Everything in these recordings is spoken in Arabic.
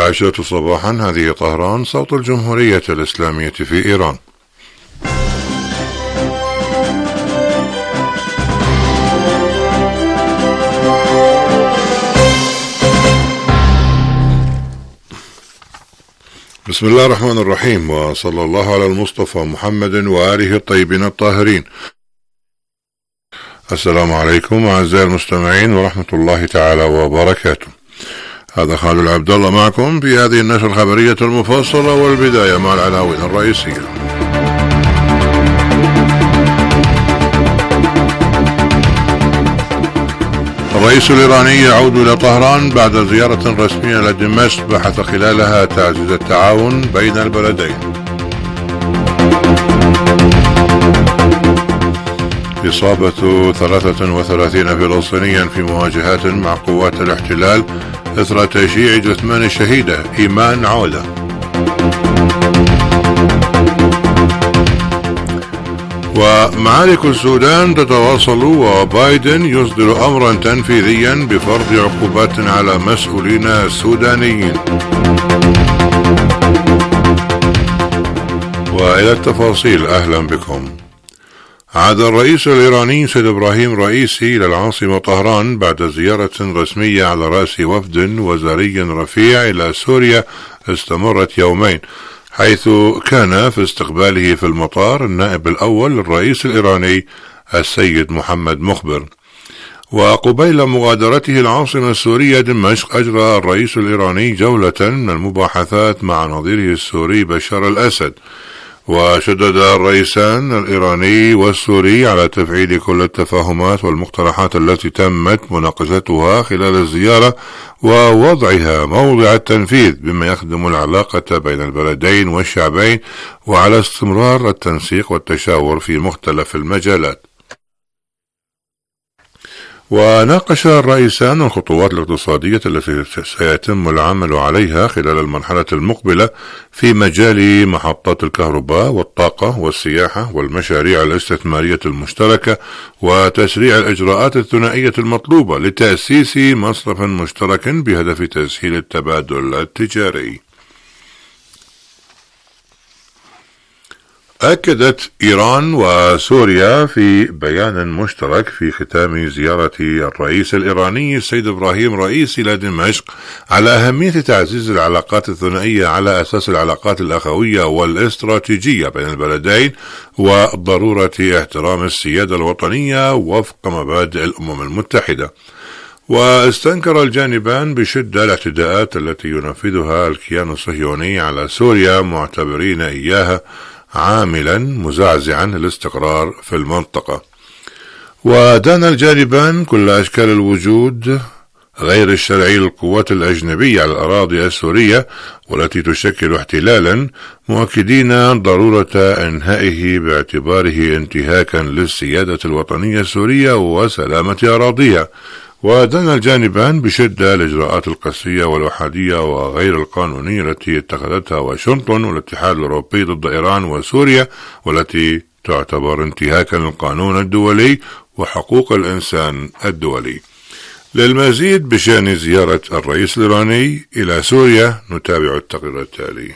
10 صباحا. هذه طهران، صوت الجمهورية الإسلامية في إيران. بسم الله الرحمن الرحيم، وصلى الله على المصطفى محمد وآله الطيبين الطاهرين. السلام عليكم أعزائي المستمعين ورحمة الله تعالى وبركاته. هذا خالد العبد الله معكم في هذه النشرة الخبرية المفصلة، والبداية مع العناوين الرئيسية. الرئيس الإيراني يعود إلى طهران بعد زيارة رسمية لدمشق بحث خلالها تعزيز التعاون بين البلدين. إصابة 33 فلسطينيا في مواجهات مع قوات الاحتلال إثر تشييع جثمان الشهيدة إيمان عودة. ومعارك السودان تتواصل، وبايدن يصدر أمرا تنفيذيا بفرض عقوبات على مسؤولين السودانيين. وإلى التفاصيل، أهلا بكم. عاد الرئيس الإيراني سيد إبراهيم رئيسي إلى العاصمة طهران بعد زيارة رسمية على رأس وفد وزاري رفيع إلى سوريا استمرت يومين، حيث كان في استقباله في المطار النائب الأول للرئيس الإيراني السيد محمد مخبر. وقبيل مغادرته العاصمة السورية دمشق، أجرى الرئيس الإيراني جولة من المباحثات مع نظيره السوري بشار الأسد. وشدد الرئيسان الإيراني والسوري على تفعيل كل التفاهمات والمقترحات التي تمت مناقشتها خلال الزيارة ووضعها موضع التنفيذ بما يخدم العلاقة بين البلدين والشعبين، وعلى استمرار التنسيق والتشاور في مختلف المجالات. وناقش الرئيسان الخطوات الاقتصادية التي سيتم العمل عليها خلال المرحلة المقبلة في مجال محطات الكهرباء والطاقة والسياحة والمشاريع الاستثمارية المشتركة، وتسريع الإجراءات الثنائية المطلوبة لتأسيس مصرف مشترك بهدف تسهيل التبادل التجاري. أكدت إيران وسوريا في بيان مشترك في ختام زيارة الرئيس الإيراني السيد إبراهيم رئيسي إلى دمشق على أهمية تعزيز العلاقات الثنائية على أساس العلاقات الأخوية والاستراتيجية بين البلدين، وضرورة احترام السيادة الوطنية وفق مبادئ الأمم المتحدة. واستنكر الجانبان بشدة الاعتداءات التي ينفذها الكيان الصهيوني على سوريا، معتبرين إياها عاملا مزعزعا للاستقرار في المنطقة. ودان الجانبان كل أشكال الوجود غير الشرعي للقوات الأجنبية على الأراضي السورية والتي تشكل احتلالا، مؤكدين ضرورة إنهائه باعتباره انتهاكا للسيادة الوطنية السورية وسلامة أراضيها. ودان الجانبان بشدة الإجراءات القسرية والأحادية وغير القانونية التي اتخذتها واشنطن والاتحاد الأوروبي ضد إيران وسوريا، والتي تعتبر انتهاكا للقانون الدولي وحقوق الإنسان الدولي. للمزيد بشأن زيارة الرئيس الإيراني إلى سوريا نتابع التقرير التالي.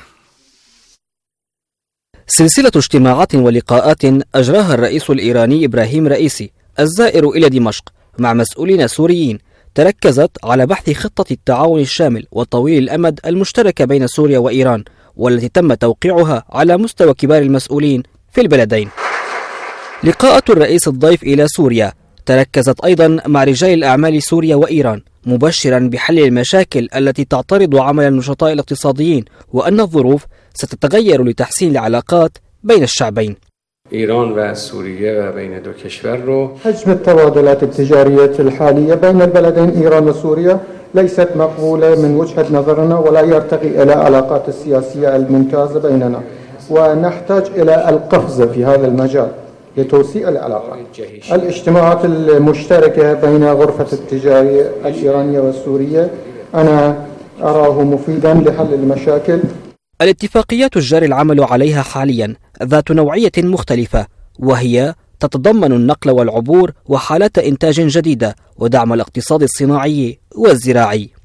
سلسلة اجتماعات ولقاءات أجراها الرئيس الإيراني إبراهيم رئيسي الزائر إلى دمشق مع مسؤولين سوريين تركزت على بحث خطة التعاون الشامل وطويل الأمد المشتركة بين سوريا وإيران، والتي تم توقيعها على مستوى كبار المسؤولين في البلدين. لقاءات الرئيس الضيف إلى سوريا تركزت أيضا مع رجال الأعمال سوريا وإيران، مبشرا بحل المشاكل التي تعترض عمل النشطاء الاقتصاديين، وأن الظروف ستتغير لتحسين العلاقات بين الشعبين. إيران وسوريا وبين دو كشور رو حجم التبادلات التجارية الحالية بين البلدين إيران وسوريا ليست مقبولة من وجهة نظرنا، ولا يرتقي إلى العلاقات السياسية الممتازة بيننا، ونحتاج إلى القفز في هذا المجال لتوسيع العلاقات. الاجتماعات المشتركة بين غرفة التجارية الإيرانية والسورية أنا أراه مفيدا لحل المشاكل. الاتفاقيات الجاري العمل عليها حاليا ذات نوعية مختلفة، وهي تتضمن النقل والعبور وحالات إنتاج جديدة ودعم الاقتصاد الصناعي والزراعي.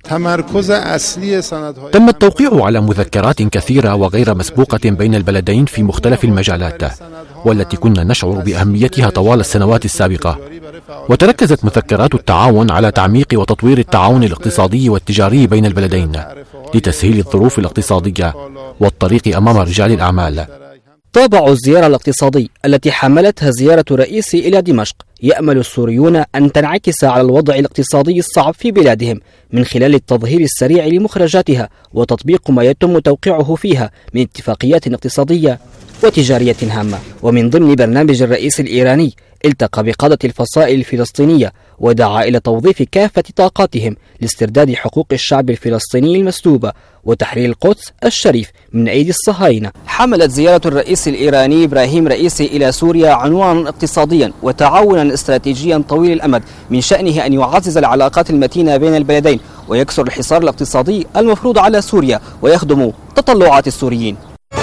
تم التوقيع على مذكرات كثيرة وغير مسبوقة بين البلدين في مختلف المجالات، والتي كنا نشعر بأهميتها طوال السنوات السابقة. وتركزت مذكرات التعاون على تعميق وتطوير التعاون الاقتصادي والتجاري بين البلدين لتسهيل الظروف الاقتصادية والطريق أمام رجال الأعمال. طابع الزيارة الاقتصادي التي حملتها زيارة الرئيس إلى دمشق يأمل السوريون أن تنعكس على الوضع الاقتصادي الصعب في بلادهم من خلال التظهير السريع لمخرجاتها وتطبيق ما يتم توقيعه فيها من اتفاقيات اقتصادية وتجارية هامة. ومن ضمن برنامج الرئيس الإيراني التقى بقادة الفصائل الفلسطينية ودعا إلى توظيف كافة طاقاتهم لاسترداد حقوق الشعب الفلسطيني المسلوبة وتحرير القدس الشريف من أيدي الصهاينة. حملت زيارة الرئيس الإيراني إبراهيم رئيسي إلى سوريا عنوانا اقتصاديا وتعاونا استراتيجيا طويل الأمد من شأنه أن يعزز العلاقات المتينة بين البلدين ويكسر الحصار الاقتصادي المفروض على سوريا ويخدم تطلعات السوريين.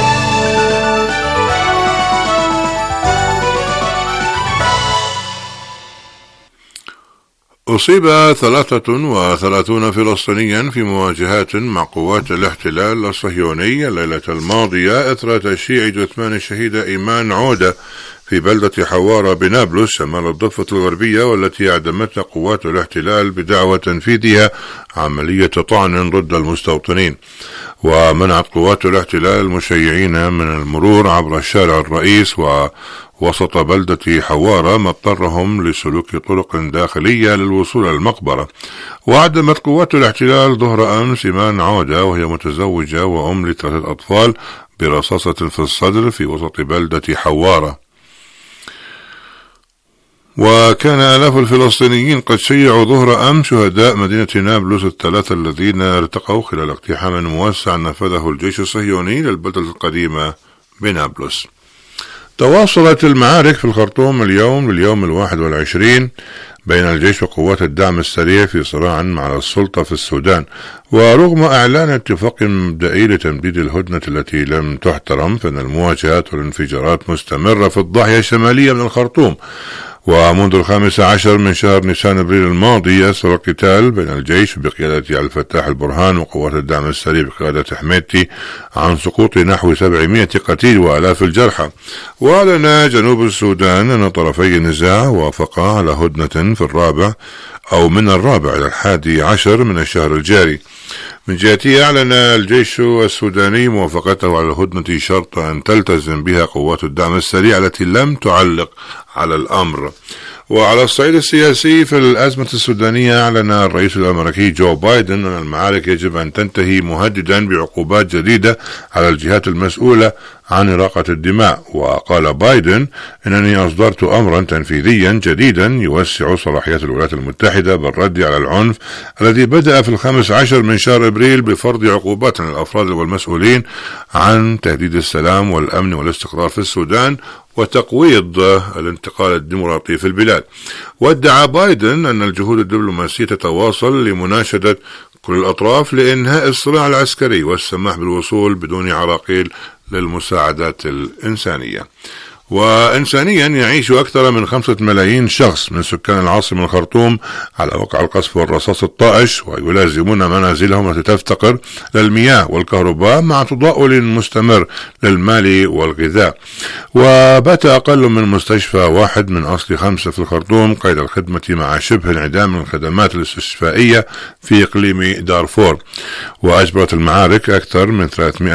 أصيب 33 فلسطينيا في مواجهات مع قوات الاحتلال الصهيوني الليلة الماضية إثر تشييع جثمان الشهيدة إيمان عودة في بلدة حوارة بنابلس شمال الضفة الغربية، والتي أعدمتها قوات الاحتلال بدعوى تنفيذها عملية طعن ضد المستوطنين. ومنعت قوات الاحتلال المشيعين من المرور عبر الشارع الرئيس وسط بلدة حوارة، ما اضطرهم لسلوك طرق داخلية للوصول إلى المقبرة. وأعدمت قوات الاحتلال ظهر أمس إيمان عودة وهي متزوجة وأم ل3 أطفال برصاصة في الصدر في وسط بلدة حوارة. وكان آلاف الفلسطينيين قد شيعوا ظهر أمس شهداء مدينة نابلس ال3 الذين ارتقوا خلال اقتحام موسع نفذه الجيش الصهيوني للبلدة القديمة بنابلس. تواصلت المعارك في الخرطوم اليوم لليوم 21 بين الجيش وقوات الدعم السريع في صراع مع السلطة في السودان. ورغم إعلان اتفاق مبدئي لتمديد الهدنة التي لم تحترم، فإن المواجهات والانفجارات مستمرة في الضاحية الشمالية من الخرطوم. ومنذ 15 من شهر نيسان ابريل الماضي يسر القتال بين الجيش بقيادة عبد الفتاح البرهان وقوات الدعم السريع بقيادة حميدتي عن سقوط نحو 700 قتيل وآلاف الجرحى. وأعلن جنوب السودان أن طرفي النزاع وافقا على هدنة من الرابع إلى 11 من الشهر الجاري. من جهته أعلن الجيش السوداني موافقته على الهدنة شرط أن تلتزم بها قوات الدعم السريع التي لم تعلق على الأمر. وعلى الصعيد السياسي في الأزمة السودانية، أعلن الرئيس الأمريكي جو بايدن أن المعارك يجب أن تنتهي، مهددا بعقوبات جديدة على الجهات المسؤولة عن إراقة الدماء. وقال بايدن: إنني أصدرت أمرا تنفيذيا جديدا يوسع صلاحيات الولايات المتحدة بالرد على العنف الذي بدأ في 15 من شهر أبريل بفرض عقوبات على الأفراد والمسؤولين عن تهديد السلام والأمن والاستقرار في السودان وتقويض الانتقال الديمقراطي في البلاد. وادعى بايدن أن الجهود الدبلوماسية تتواصل لمناشدة كل الأطراف لإنهاء الصراع العسكري والسماح بالوصول بدون عراقيل للمساعدات الإنسانية. وإنسانيا، يعيش أكثر من 5 ملايين شخص من سكان العاصمة الخرطوم على وقع القصف والرصاص الطائش، ويلازمون منازلهم التي تفتقر للمياه والكهرباء مع تضاؤل مستمر للمال والغذاء. وبات أقل من مستشفى واحد من أصل 5 في الخرطوم قيد الخدمة مع شبه انعدام الخدمات الاستشفائية في إقليم دارفور. وأجبرت المعارك أكثر من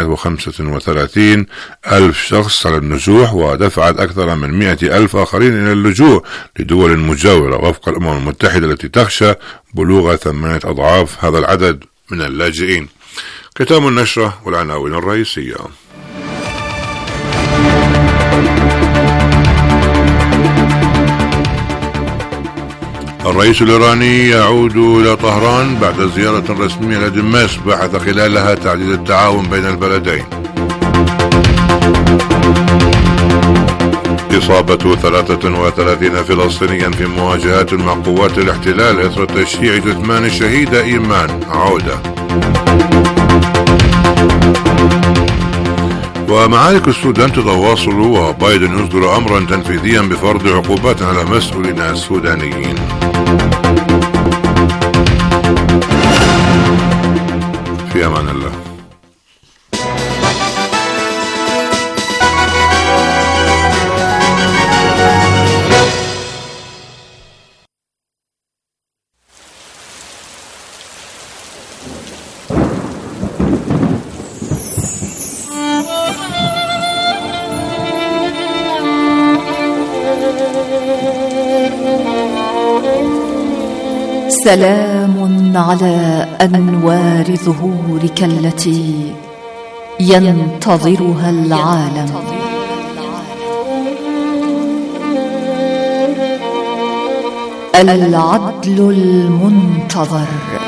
335 ألف شخص على النزوح، ودفعت أكثر من 100,000 آخرين إلى اللجوء لدول مجاورة وفق الأمم المتحدة التي تخشى بلوغ 8 أضعاف هذا العدد من اللاجئين. ختام النشرة والعناوين الرئيسية. الرئيس الإيراني يعود إلى طهران بعد زيارة رسمية لدمشق بحث خلالها تعزيز التعاون بين البلدين. إصابة 33 فلسطينيا في مواجهات مع قوات الاحتلال إثر تشييع جثمان الشهيدة إيمان عودة. ومعارك السودان تتواصل، وبايدن يصدر أمرا تنفيذيا بفرض عقوبات على مسؤولين السودانيين. في أمان الله. سلام على أنوار ظهورك التي ينتظرها العالم. العدل المنتظر.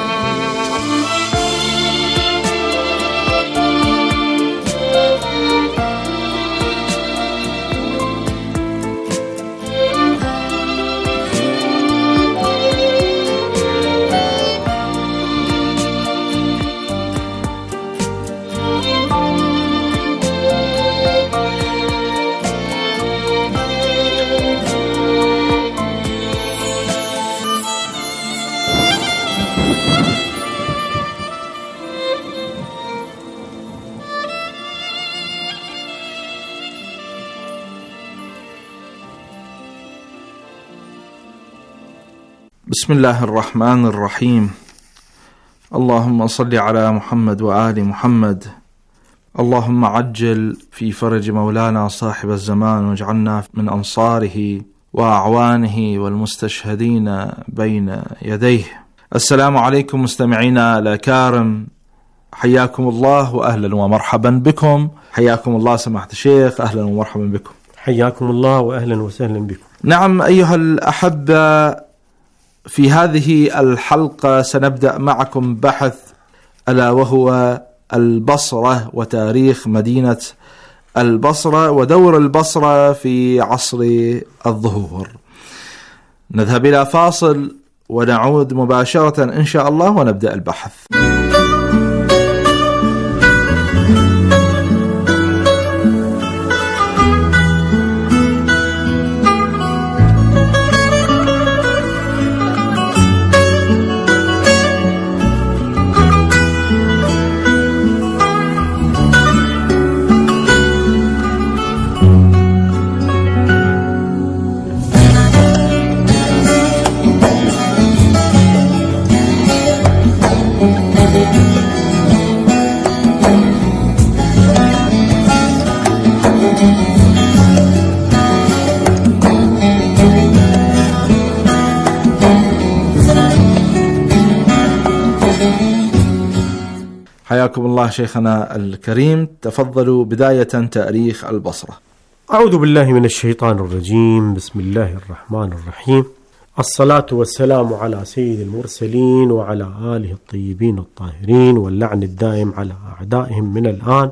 بسم الله الرحمن الرحيم. اللهم صل على محمد وآل محمد. اللهم عجل في فرج مولانا صاحب الزمان واجعلنا من أنصاره وأعوانه والمستشهدين بين يديه. السلام عليكم مستمعينا الأكارم، حياكم الله وأهلا ومرحبا بكم. حياكم الله سماحة الشيخ، أهلا ومرحبا بكم. حياكم الله وأهلا وسهلا بكم. نعم أيها الأحبة، في هذه الحلقة سنبدأ معكم بحث ألا وهو البصرة وتاريخ مدينة البصرة ودور البصرة في عصر الظهور. نذهب إلى فاصل ونعود مباشرة إن شاء الله ونبدأ البحث. حياكم الله شيخنا الكريم، تفضلوا بداية تاريخ البصرة. أعوذ بالله من الشيطان الرجيم. بسم الله الرحمن الرحيم. الصلاة والسلام على سيد المرسلين وعلى آله الطيبين الطاهرين، واللعن الدائم على أعدائهم من الآن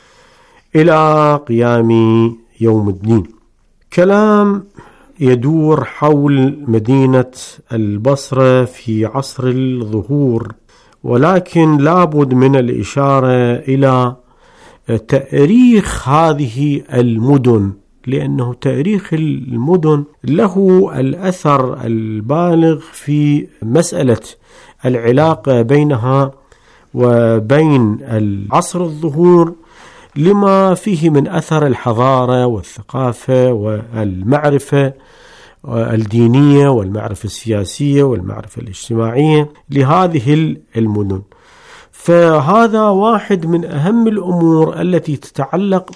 إلى قيام يوم الدين. كلام يدور حول مدينة البصرة في عصر الظهور، ولكن لابد من الإشارة إلى تاريخ هذه المدن، لأنه تاريخ المدن له الأثر البالغ في مسألة العلاقة بينها وبين العصر الظهور، لما فيه من أثر الحضارة والثقافة والمعرفة الدينية والمعرفة السياسية والمعرفة الاجتماعية لهذه المدن. فهذا واحد من أهم الأمور التي تتعلق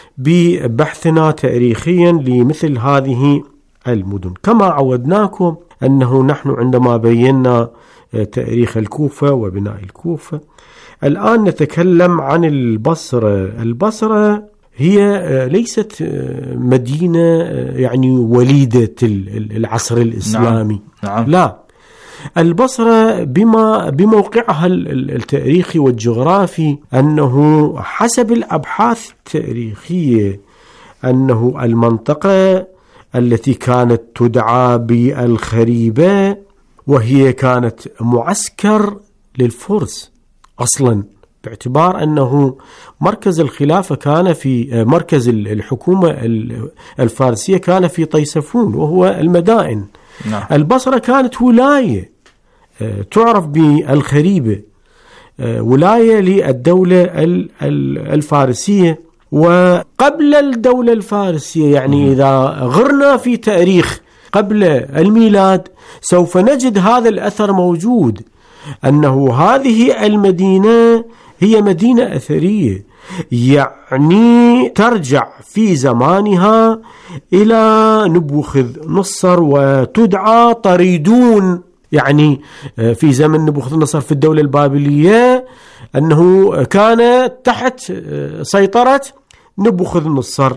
ببحثنا تاريخيا لمثل هذه المدن. كما عودناكم أنه نحن عندما بينا تاريخ الكوفة وبناء الكوفة، الآن نتكلم عن البصرة. البصرة هي ليست مدينة يعني وليدة العصر الإسلامي. نعم. لا، البصرة بموقعها التاريخي والجغرافي، أنه حسب الأبحاث التاريخية أنه المنطقة التي كانت تدعى بالخريبة، وهي كانت معسكر للفرس أصلا، باعتبار أنه مركز الخلافة كان في مركز الحكومة الفارسية كان في طيسفون وهو المدائن. نعم. البصرة كانت ولاية تعرف بالخريبة، ولاية للدولة الفارسية. وقبل الدولة الفارسية، يعني إذا غرنا في تاريخ قبل الميلاد، سوف نجد هذا الأثر موجود، أنه هذه المدينة هي مدينة أثرية، يعني ترجع في زمانها إلى نبوخذ نصر وتدعى طريدون. يعني في زمن نبوخذ نصر في الدولة البابلية أنه كان تحت سيطرة نبوخذ نصر،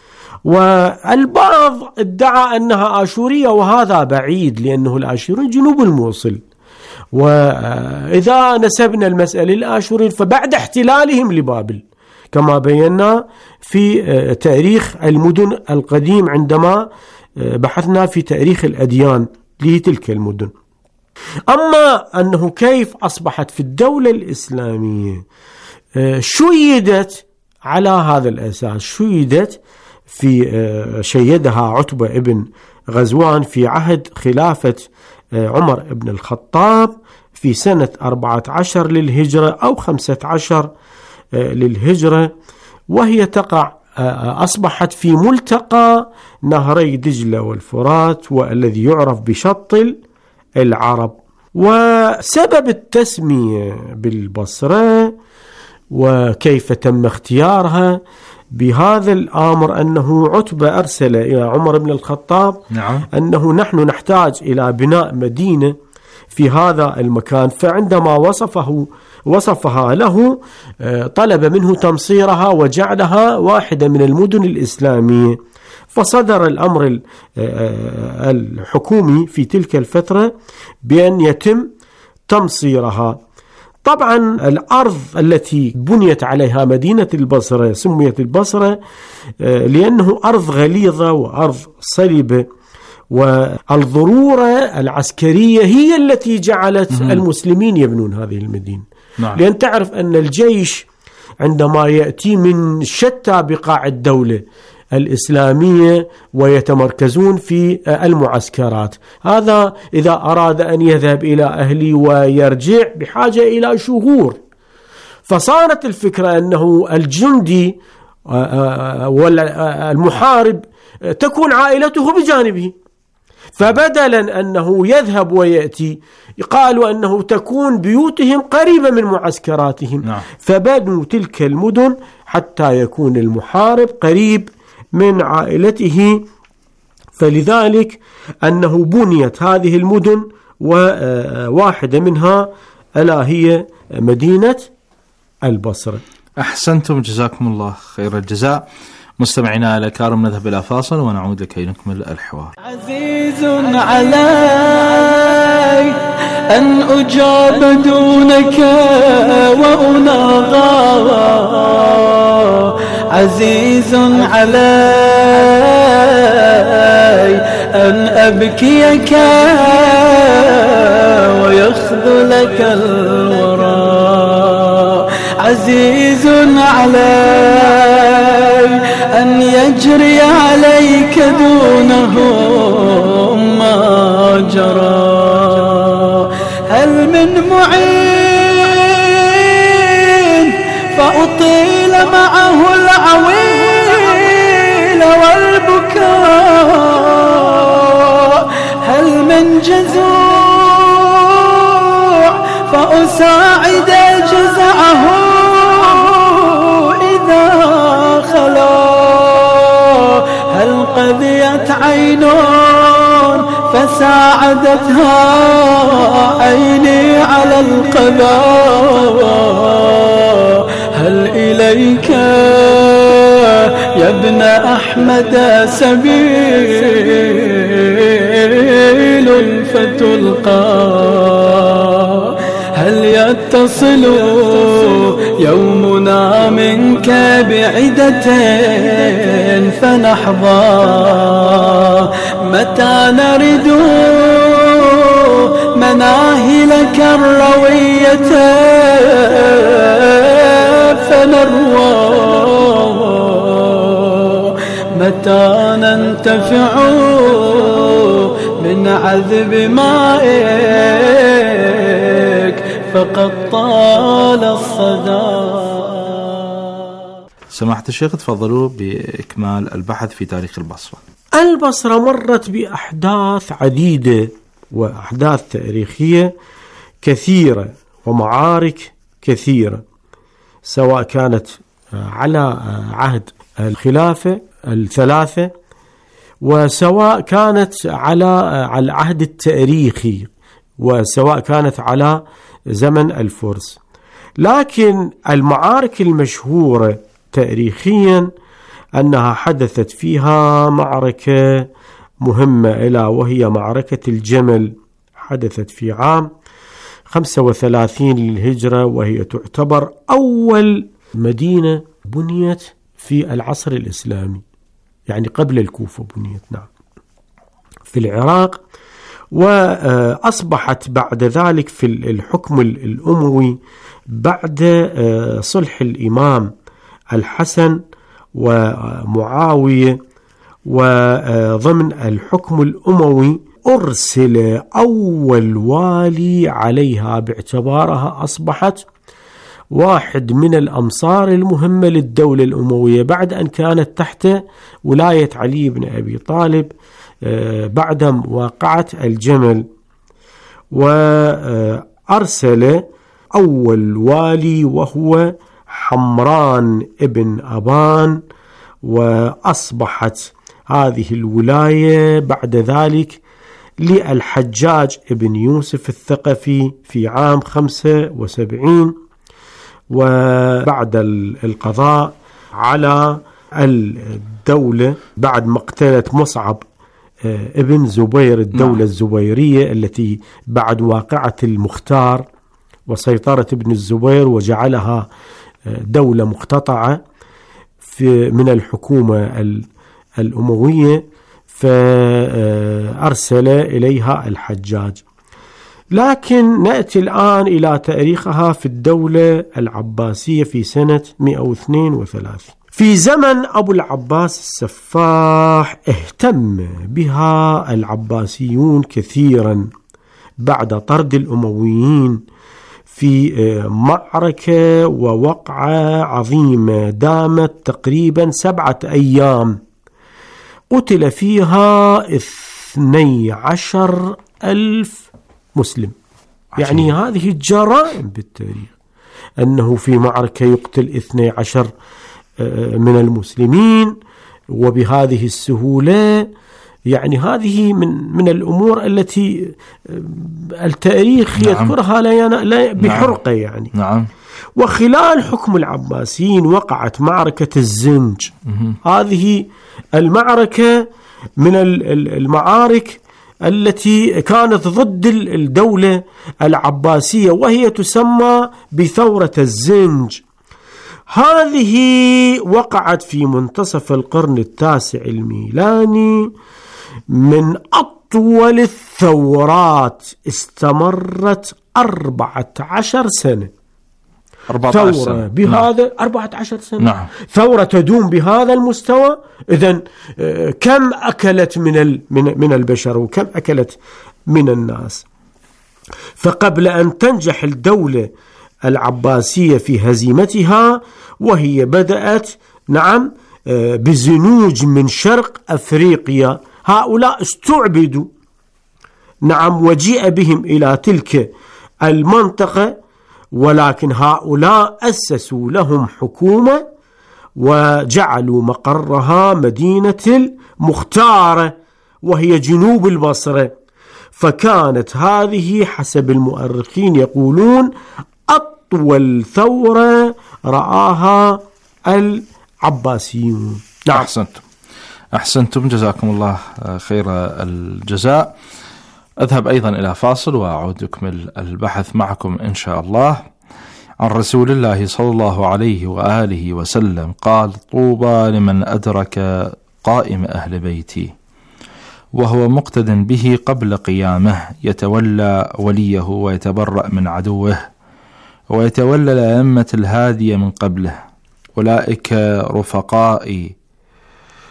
والبعض ادعى أنها آشورية، وهذا بعيد لأنه الآشوريين جنوب الموصل، وإذا نسبنا المسألة للآشوريين فبعد احتلالهم لبابل كما بينا في تاريخ المدن القديم عندما بحثنا في تاريخ الأديان لتلك المدن. أما أنه كيف أصبحت في الدولة الإسلامية، شيدت على هذا الأساس، شيدت شيدها عتبة ابن غزوان في عهد خلافة عمر ابن الخطاب في سنة 14 للهجرة أو 15 للهجرة، وهي تقع أصبحت في ملتقى نهري دجلة والفرات، والذي يعرف بشط العرب. وسبب التسمية بالبصرة وكيف تم اختيارها بهذا الأمر أنه عتبة أرسل إلى عمر بن الخطاب أنه نحن نحتاج إلى بناء مدينة في هذا المكان، فعندما وصفها له طلب منه تمصيرها وجعلها واحدة من المدن الإسلامية. فصدر الأمر الحكومي في تلك الفترة بأن يتم تمصيرها. طبعا الأرض التي بنيت عليها مدينة البصرة سميت البصرة لأنه أرض غليظة وأرض صلبة، والضرورة العسكرية هي التي جعلت المسلمين يبنون هذه المدينة. لأن تعرف أن الجيش عندما يأتي من شتى بقاع الدولة الإسلامية ويتمركزون في المعسكرات، هذا إذا أراد أن يذهب إلى أهله ويرجع بحاجة إلى شهور. فصارت الفكرة أنه الجندي والمحارب تكون عائلته بجانبه، فبدلا أنه يذهب ويأتي قالوا أنه تكون بيوتهم قريبة من معسكراتهم. فبنوا تلك المدن حتى يكون المحارب قريب من عائلته، فلذلك أنه بنيت هذه المدن، وواحدة منها ألا هي مدينة البصرة. أحسنتم، جزاكم الله خير الجزاء. مستمعينا الكرام، نذهب إلى فاصل ونعود لكي نكمل الحوار. عزيز علي أن أجاب دونك وأناغى، عزيز علي أن أبكيك ويخذلك الورى، عزيز علي أن يجري عليك دونهم ما جرى. هل من معين فأطيل معه العويل والبكاء، هل من جزوع فأساعد جزعه إذا خلا، هل قذيت عين فساعدتها عيني على القضاء، هل إليك يا ابن أحمد سبيل فتلقى، هل يتصل يومنا منك بعدة فنحظى، متى نرد مناهلك الروية فنروى، متى ننتفع من عذب مائك فقد طال الصدى. سماحة الشيخ تفضلوا بإكمال البحث في تاريخ البصرة. البصرة مرت بأحداث عديدة وأحداث تاريخية كثيرة ومعارك كثيرة، سواء كانت على عهد الخلافة الثلاثة وسواء كانت على العهد التاريخي وسواء كانت على زمن الفرس. لكن المعارك المشهورة تاريخيا أنها حدثت فيها معركة مهمة ألا وهي معركة الجمل، حدثت في عام 35 للهجرة، وهي تعتبر أول مدينة بنيت في العصر الإسلامي، يعني قبل الكوفة بنيت نعم في العراق. وأصبحت بعد ذلك في الحكم الأموي بعد صلح الإمام الحسن ومعاوية وضمن الحكم الأموي أرسل أول والي عليها باعتبارها أصبحت واحد من الأمصار المهمة للدولة الأموية بعد أن كانت تحت ولاية علي بن أبي طالب بعد واقعة الجمل. وأرسل أول والي وهو حمران ابن أبان، وأصبحت هذه الولاية بعد ذلك للحجاج ابن يوسف الثقفي في عام 75. وبعد القضاء على الدولة بعد مقتلة مصعب ابن زبير الدولة الزبيرية التي بعد واقعة المختار وسيطرة ابن الزبير وجعلها دولة مقتطعة من الحكومة الأموية، فأرسل إليها الحجاج. لكن نأتي الآن إلى تاريخها في الدولة العباسية في سنة 132. في زمن أبو العباس السفاح اهتم بها العباسيون كثيرا بعد طرد الأمويين في معركة ووقعة عظيمة دامت تقريبا 7 أيام قتل فيها 12,000 مسلم. يعني هذه الجرائم بالتاريخ أنه في معركة يقتل 12 من المسلمين وبهذه السهولة. يعني هذه من الأمور التي التاريخ يذكرها لا بحرقة يعني. وخلال حكم العباسيين وقعت معركة الزنج. هذه المعركة من المعارك التي كانت ضد الدولة العباسية وهي تسمى بثورة الزنج. هذه وقعت في منتصف القرن 9 الميلادي، من أطول الثورات، استمرت 14 سنة. 14 ثورة سنة بهذا 14 سنة ثورة تدوم بهذا المستوى. إذن كم أكلت من البشر وكم أكلت من الناس. فقبل أن تنجح الدولة العباسية في هزيمتها، وهي بدأت بزنوج من شرق أفريقيا، هؤلاء استعبدوا وجيء بهم إلى تلك المنطقة، ولكن هؤلاء أسسوا لهم حكومة وجعلوا مقرها مدينة المختارة وهي جنوب البصرة. فكانت هذه حسب المؤرخين يقولون أطول ثورة رآها العباسيون. أحسنتم جزاكم الله خير الجزاء. أذهب أيضا إلى فاصل وأعود أكمل البحث معكم إن شاء الله. عن رسول الله صلى الله عليه وآله وسلم قال: طوبى لمن أدرك قائم أهل بيتي وهو مقتد به قبل قيامه، يتولى وليه ويتبرأ من عدوه ويتولى الأئمة الهادية من قبله، أولئك رفقائي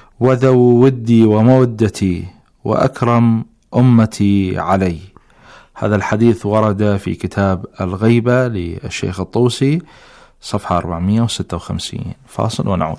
وذو ودي ومودتي وأكرم أمتي علي. هذا الحديث ورد في كتاب الغيبة للشيخ الطوسي صفحة 456. فاصل ونعود.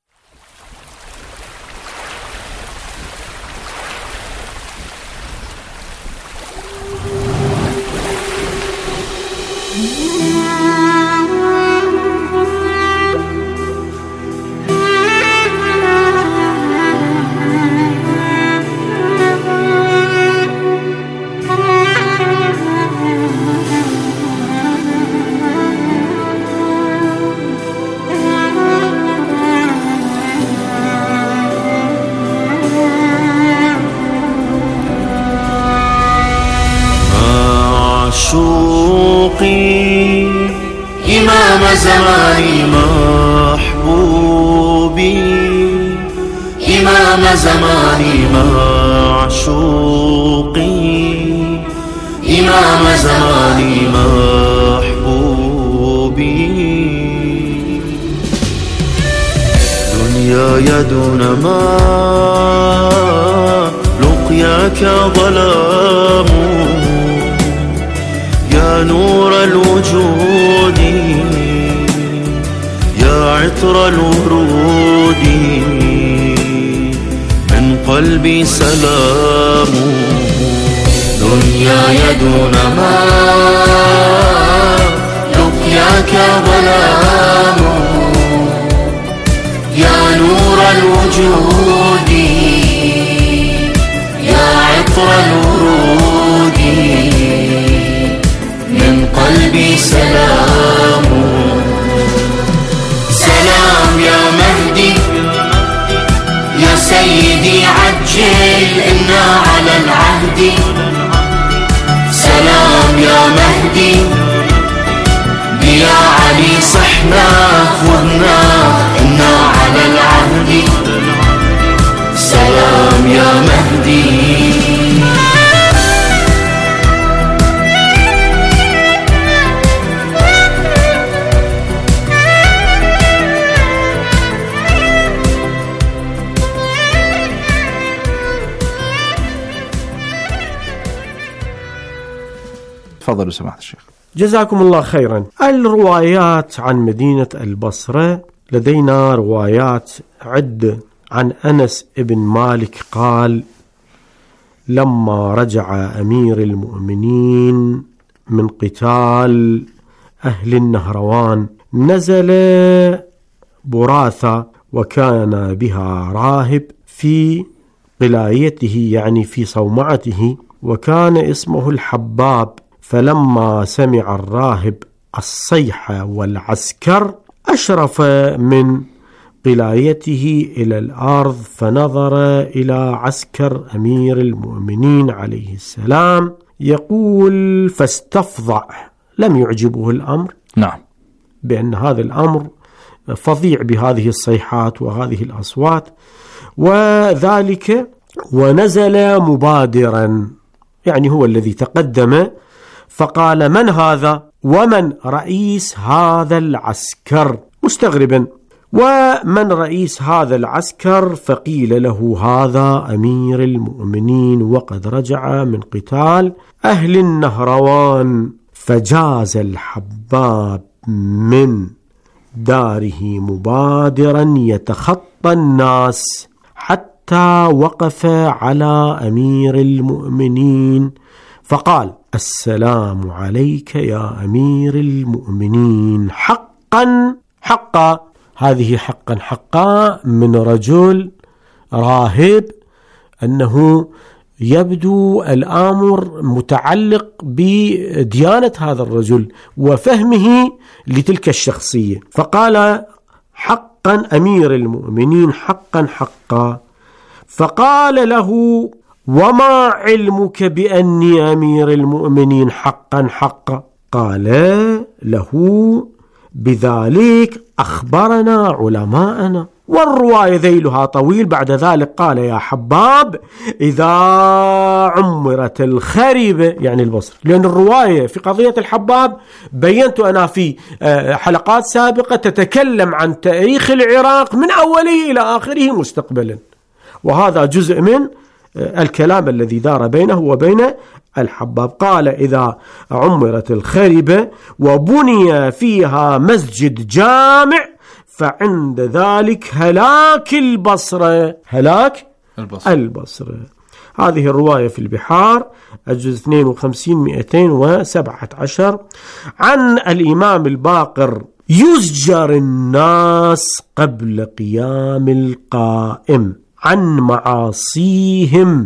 إمام زماني محبوبي، إمام زماني معشوقي، إمام زماني محبوبي. دنياي دون ما لقياك ظلام، يا نور الوجود يا عطر الورود، من قلبي سلام. دنياي دون ما لقياك ظلام، يا نور الوجود يا عطر الورود، من قلبي سلام. سلام يا مهدي يا سيدي عجل إنا على العهد. سلام يا مهدي بيا علي صحنا خذنا إنا على العهد. سلام يا مهدي. تفضلوا سماحة الشيخ. جزاكم الله خيرا. الروايات عن مدينة البصرة، لدينا روايات عدة. عن أنس بن مالك قال: لما رجع أمير المؤمنين من قتال أهل النهروان نزل براثة، وكان بها راهب في قلايته يعني في صومعته، وكان اسمه الحباب. فلما سمع الراهب الصيحة والعسكر أشرف من قلايته إلى الأرض، فنظر إلى عسكر أمير المؤمنين عليه السلام يقول فاستفضع. لم يعجبه الأمر، نعم، بأن هذا الأمر فظيع بهذه الصيحات وهذه الأصوات، وذلك ونزل مبادرا، يعني هو الذي تقدم، فقال: من هذا ومن رئيس هذا العسكر؟ مستغربا: ومن رئيس هذا العسكر؟ فقيل له: هذا أمير المؤمنين وقد رجع من قتال أهل النهروان. فجاز الحباب من داره مبادرا يتخطى الناس حتى وقف على أمير المؤمنين فقال: السلام عليك يا أمير المؤمنين. حقا حقا، هذه حقا حقا من رجل راهب، أنه يبدو الأمر متعلق بديانة هذا الرجل وفهمه لتلك الشخصية، فقال: حقا أمير المؤمنين، حقا حقا. فقال له: وما علمك بأني أمير المؤمنين حقا حقا؟ قال له: بذلك أخبرنا علماءنا. والرواية ذيلها طويل. بعد ذلك قال: يا حباب، إذا عمرت الخريبة، يعني البصر، لأن الرواية في قضية الحباب بينت أنا في حلقات سابقة تتكلم عن تاريخ العراق من أوله إلى آخره مستقبلا، وهذا جزء من الكلام الذي دار بينه وبين الحباب. قال: إذا عمرت الخربة وبني فيها مسجد جامع فعند ذلك هلاك البصرة. هلاك البصرة. هذه الرواية في البحار الجزء 52-217 عن الإمام الباقر: يزجر الناس قبل قيام القائم عن معاصيهم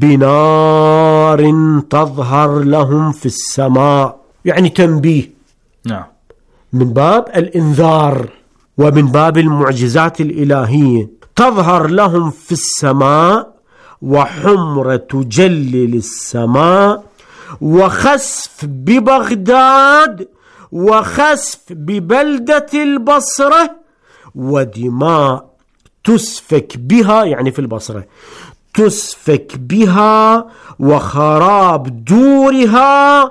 بنار تظهر لهم في السماء. يعني تنبيه، نعم، من باب الإنذار ومن باب المعجزات الإلهية. تظهر لهم في السماء وحمرة تجلل السماء وخسف ببغداد وخسف ببلدة البصرة ودماء تسفك بها، يعني في البصرة تسفك بها، وخراب دورها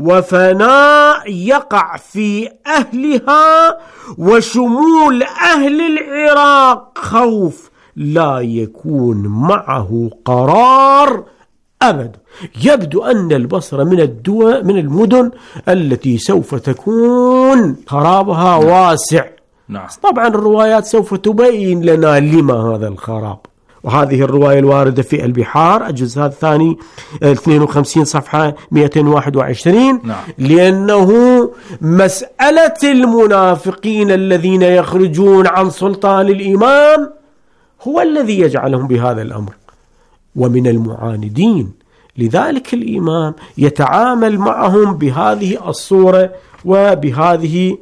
وفناء يقع في أهلها وشمول أهل العراق خوف لا يكون معه قرار أبدا. يبدو أن البصرة من المدن التي سوف تكون خرابها واسع. نعم. طبعا الروايات سوف تبين لنا لما هذا الخراب. وهذه الرواية الواردة في البحار الجزء الثاني 52 صفحة 221. نعم. لأنه مسألة المنافقين الذين يخرجون عن سلطان الإمام هو الذي يجعلهم بهذا الأمر، ومن المعاندين. لذلك الإمام يتعامل معهم بهذه الصورة وبهذه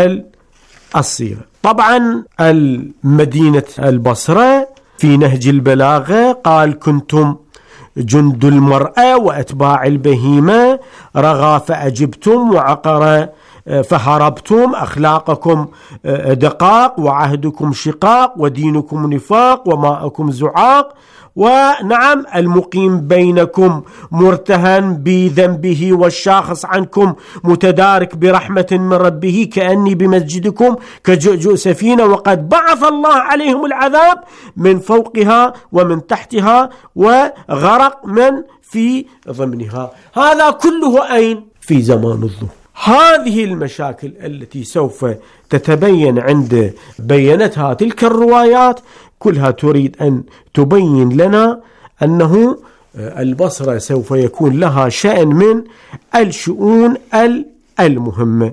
الصيغة. طبعا المدينة البصرة في نهج البلاغة قال: كنتم جند المرأة وأتباع البهيمة، رغى فأجبتم وعقر فهربتم، أخلاقكم دقاق وعهدكم شقاق ودينكم نفاق وماءكم زعاق. ونعم، المقيم بينكم مرتهن بذنبه والشاخص عنكم متدارك برحمة من ربه كأني بمسجدكم كجؤجؤ سفينة، وقد بعث الله عليهم العذاب من فوقها ومن تحتها وغرق من في ضمنها. هذا كله أين؟ في زمان الظهر. هذه المشاكل التي سوف تتبين عند بينتها تلك الروايات كلها تريد أن تبين لنا أنه البصرة سوف يكون لها شأن من الشؤون المهمة.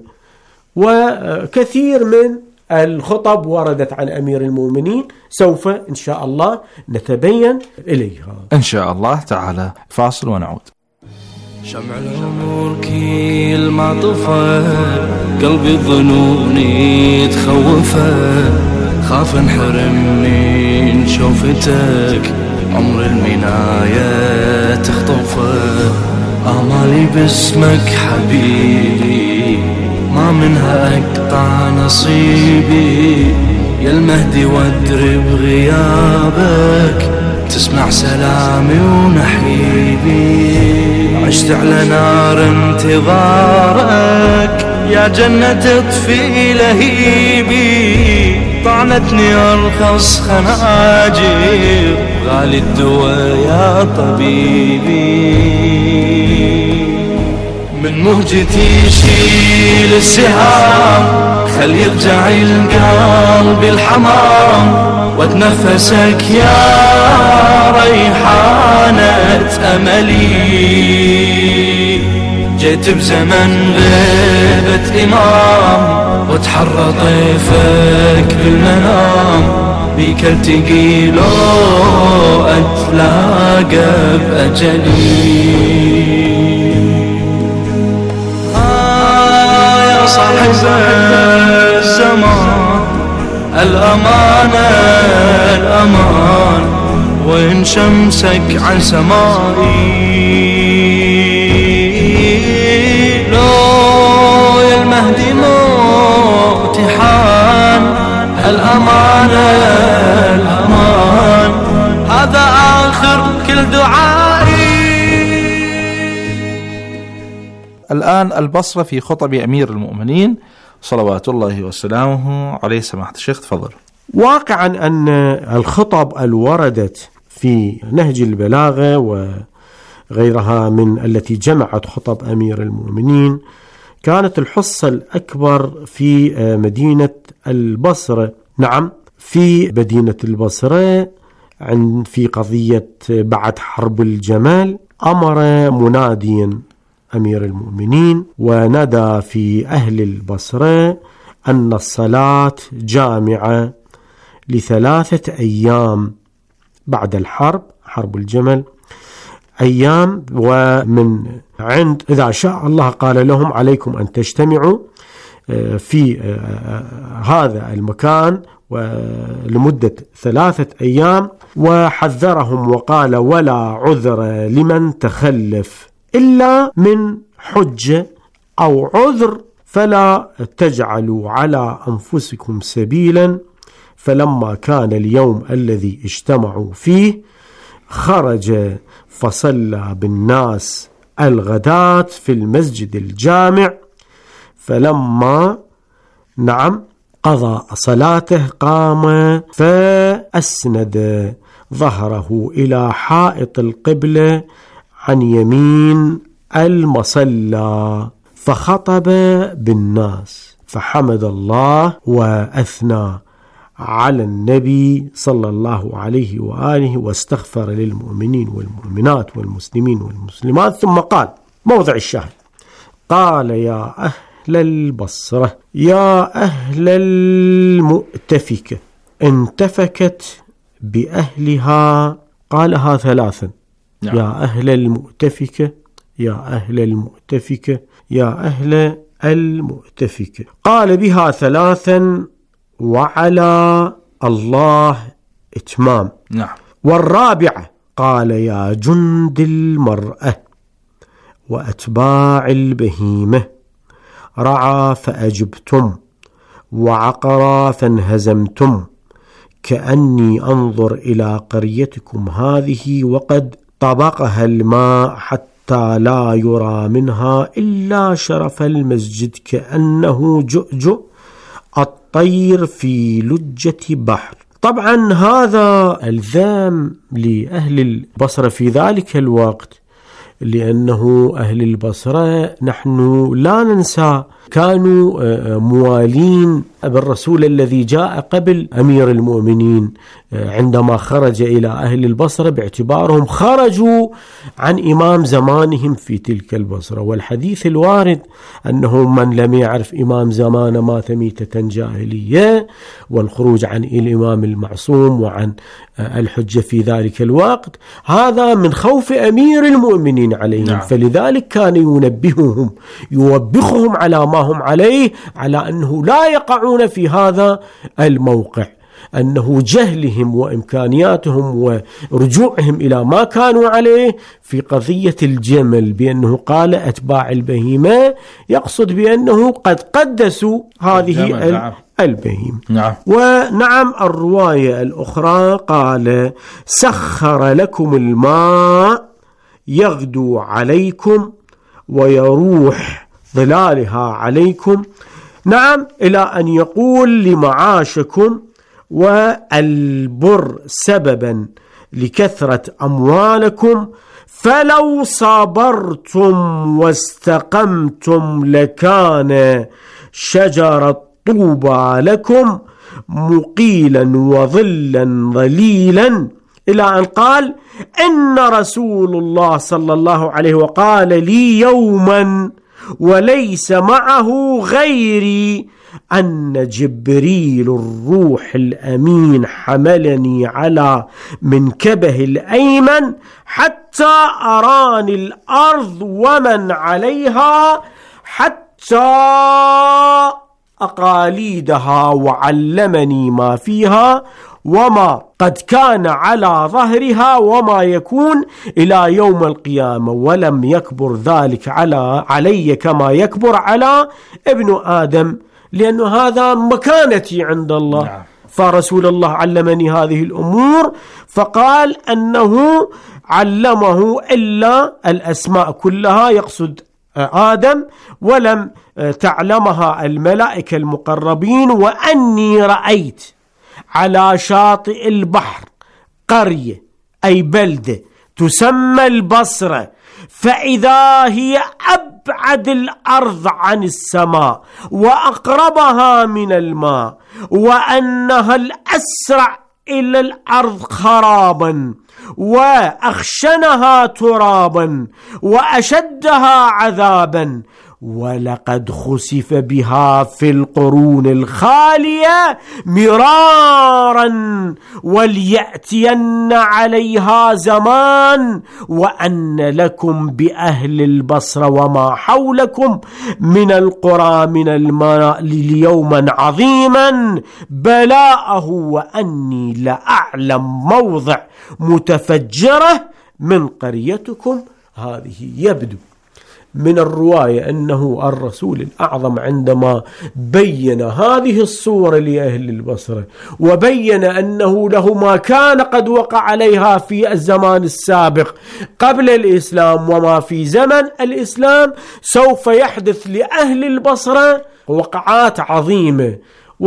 وكثير من الخطب وردت عن أمير المؤمنين سوف إن شاء الله نتبين إليها إن شاء الله تعالى. فاصل ونعود. شمع الأمور كل ما طفى قلبي ظنوني تخوفه، خاف انحرم من شوفتك عمر المناية تخطفه، آمالي باسمك حبيبي ما منها أقطع نصيبي، يا المهدي وادري بغيابك تسمع سلامي ونحيبي، عشت على نار انتظارك يا جنة تطفي لهيبي، طعنتني أرخص خناجر غالي الدواء يا طبيبي، من مهجتي شيل السهام خل يرجع القلب الحمام، واتنفسك يا ريحانة أملي، جيت بزمن غيبة إمام وتحرى طيفك بالمنام، بيك التقي لو أتلاقى بأجلي، يا صاحب الزمان الأمان الأمان، وين شمسك عن سمائي، لو يا المهدي موتحان الأمان الأمان، هذا آخر كل دعائي. الآن البصرة في خطب أمير المؤمنين صلوات الله وسلامه عليه. سماحة الشيخ تفضل. واقعا أن الخطب الوردت في نهج البلاغة وغيرها من التي جمعت خطب أمير المؤمنين، كانت الحصة الأكبر في مدينة البصرة. نعم، في مدينة البصرة في قضية بعد حرب الجمل أمر مناديا أمير المؤمنين ونادى في أهل البصرة أن الصلاة جامعة ل3 أيام بعد الحرب، حرب الجمل، أيام، ومن عند إذا شاء الله قال لهم عليكم أن تجتمعوا في هذا المكان لمدة 3 أيام، وحذرهم وقال ولا عذر لمن تخلف إلا من حجة أو عذر، فلا تجعلوا على أنفسكم سبيلا. فلما كان اليوم الذي اجتمعوا فيه خرج فصلى بالناس الغداة في المسجد الجامع، فلما قضى صلاته قام فأسند ظهره إلى حائط القبلة عن يمين المصلى فخطب بالناس فحمد الله وأثنى على النبي صلى الله عليه وآله واستغفر للمؤمنين والمؤمنات والمسلمين والمسلمات، ثم قال موضع الشاهد، قال يا أهل البصرة يا أهل المؤتفكة انتفكت بأهلها، قالها 3، يا أهل المؤتفكة يا أهل المؤتفكة يا أهل المؤتفكة، قال بها 3 وعلى الله إتمام. والرابعة قال يا جند المرأة وأتباع البهيمة رعى فأجبتم وعقرى فانهزمتم، كأني أنظر إلى قريتكم هذه وقد طبقها الماء حتى لا يرى منها إلا شرف المسجد، كأنه جؤجؤ الطير في لجة بحر. طبعا هذا الذم لأهل البصرة في ذلك الوقت، لأنه أهل البصرة نحن لا ننسى كانوا موالين بالرسول الذي جاء قبل أمير المؤمنين عندما خرج إلى أهل البصرة، باعتبارهم خرجوا عن إمام زمانهم في تلك البصرة. والحديث الوارد أنه من لم يعرف إمام زمان مات ميتة جاهلية، والخروج عن الإمام المعصوم وعن الحجة في ذلك الوقت هذا من خوف أمير المؤمنين عليهم. فلذلك كان يوبخهم على ما هم عليه، على أنه لا يقعون في هذا الموقع، أنه جهلهم وإمكانياتهم ورجوعهم إلى ما كانوا عليه في قضية الجمل، بأنه قال أتباع البهيمة، يقصد بأنه قد قدسوا هذه البهيمة. ونعم الرواية الأخرى قال سخر لكم الماء يغدو عليكم ويروح ظلالها عليكم، نعم، إلى أن يقول لمعاشكم والبر سببا لكثرة أموالكم، فلو صبرتم واستقمتم لكان شجر طوبى لكم مقيلا وظلا ظليلا، إلى أن قال إن رسول الله صلى الله عليه وقال لي يوما وليس معه غيري أن جبريل الروح الأمين حملني على منكبه الأيمن حتى أراني الأرض ومن عليها حتى أقاليدها، وعلمني ما فيها وما قد كان على ظهرها وما يكون إلى يوم القيامة، ولم يكبر ذلك علي كما يكبر على ابن آدم، لأن هذا مكانتي عند الله. فرسول الله علمني هذه الأمور، فقال أنه علمه إلا الأسماء كلها، يقصد آدم، ولم تعلمها الملائكة المقربين، وأني رأيت على شاطئ البحر قرية أي بلدة تسمى البصرة، فإذا هي أبعد الأرض عن السماء وأقربها من الماء، وأنها الأسرع إلى الأرض خرابا وأخشنها ترابا وأشدها عذابا، ولقد خسف بها في القرون الخالية مرارا، وليأتين عليها زمان وأن لكم بأهل البصرة وما حولكم من القرى من الماء يوما عظيما بلاءه، وأني لأعلم موضع متفجرة من قريتكم هذه. يبدو من الرواية أنه الرسول الأعظم عندما بين هذه الصورة لأهل البصرة وبين أنه له ما كان قد وقع عليها في الزمان السابق قبل الإسلام وما في زمن الإسلام، سوف يحدث لأهل البصرة وقعات عظيمة.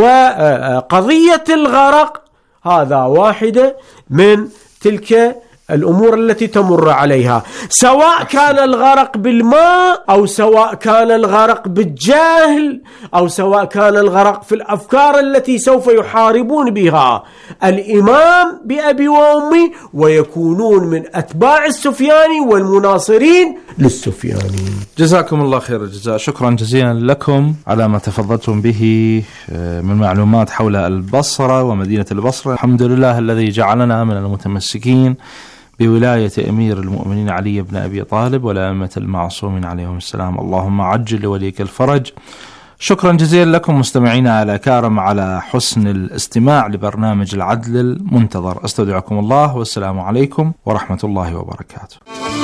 وقضية الغرق هذا واحدة من تلك الأمور التي تمر عليها، سواء كان الغرق بالماء أو سواء كان الغرق بالجهل أو سواء كان الغرق في الأفكار التي سوف يحاربون بها الإمام بأبي وأمي ويكونون من أتباع السفياني والمناصرين للسفياني. جزاكم الله خير الجزاء، شكرا جزيلا لكم على ما تفضلتم به من معلومات حول البصرة ومدينة البصرة. الحمد لله الذي جعلنا من المتمسكين بولاية أمير المؤمنين علي بن أبي طالب والأئمة المعصومين عليهم السلام. اللهم عجل لوليك الفرج. شكرا جزيلا لكم مستمعينا على كرم على حسن الاستماع لبرنامج العدل المنتظر. استودعكم الله والسلام عليكم ورحمة الله وبركاته.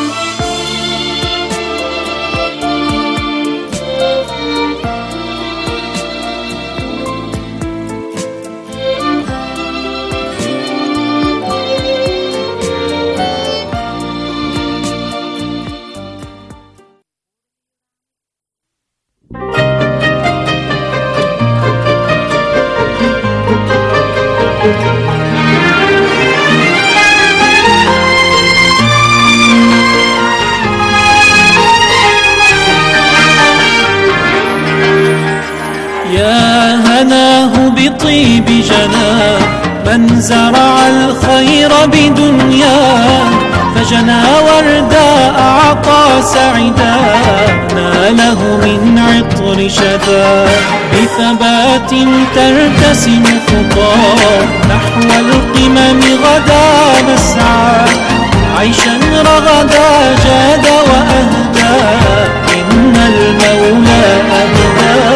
بطيب جناه من زرع الخير بدنياه، فجنى وردا أعطى سعدا ناله من عطر شذا، بثبات ترتسم خطى نحو القمم غدا نسعى، عيشا رغدا جاد وأهدى إن المولى أهدى.